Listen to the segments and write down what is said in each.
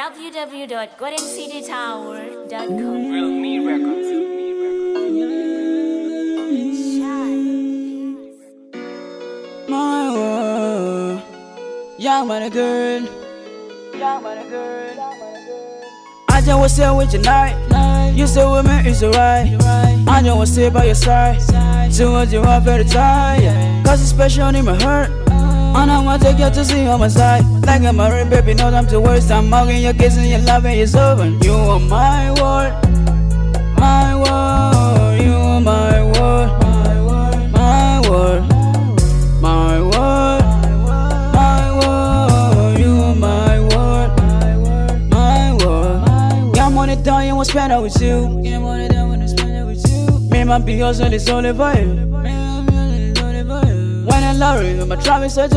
www.goldencitytower.com. Real Me Records. My world, young man, a girl, young man, a girl. I just was there with you night. You say with me is alright. I just was there by your side. So what you are very tired. Cause it's special in my heart. And I wanna take you to see on my side. Like I'm married, baby, no time to waste. I'm hugging your kissing, your loving, it's over. You are my world, my world. You are my world, my world, my world, my world. You are my world, my world. Got money down, you won't spend it with you. Got money down, wanna spend it with you. Me, my be hustle, it's only for you. When I love you, my travel soldier,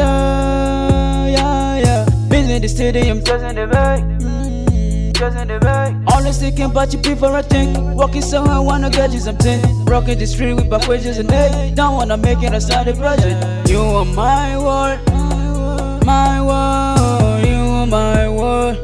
yeah. Building the stadium, trusting the bag, trusting the bag. Always thinking about you before I think. Walking somewhere, wanna get you something. Rocking the street with back wages and egg. Don't wanna make it a side project. You are my world, my world. You are my world,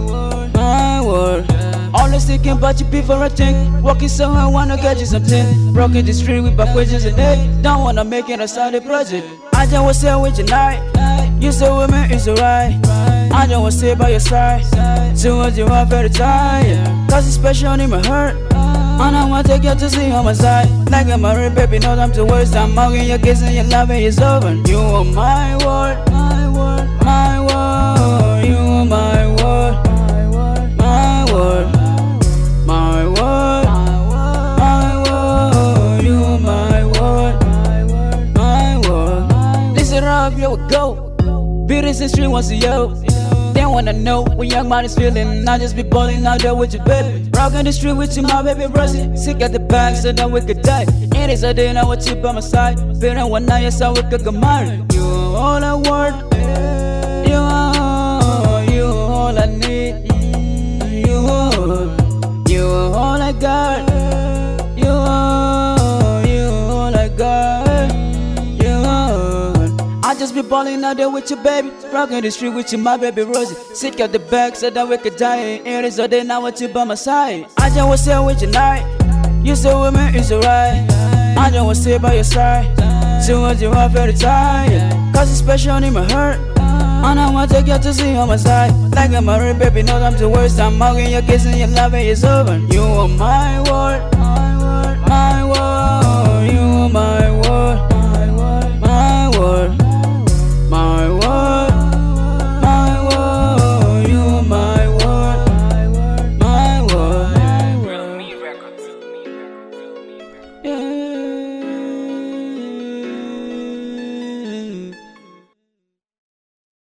my world. Always thinking about you before I think. Walking somewhere, wanna get you something. Rocking the street with back wages and egg. Don't wanna make it a side project. I just was there with you night. You say with me it's alright. I just was there by your side. So what you are very tired. Cause it's special in my heart. And I wanna take you to see on my side. Like I'm married, baby, no time to waste. I'm hugging your kissing, your loving, it's over. You are my world, my world, my world. You are my world, my world. My world, my world, you are my world, my world. Listen up, here we go. Beatings in street wants to yo. They wanna know what young man is feeling. I just be balling out there with you, baby. Rockin' the street with you, my baby Rosie. Sick at the back so that we could die. It is a day now with you by my side. Feeling one night, yes, I we could get married. You are all I want. You are all I need. You are all I got. You are all I got. You are. I just be balling out there with you, baby. Rocking the street with you, my baby Rosie. Sick at the back so that we could die. It is a day now with you by my side. I just was there with you night. You say with me it's alright. I just was there by your side. So what you are very tired. Cause it's special in my heart. And I wanna take you to see on my side. Like I'm married, baby, no time to waste. I'm hugging your kissing, your loving, it's over. You are my world, my world. You are my world, my world, my world, my world. You are my world, my world. Real Me Records. Yeah.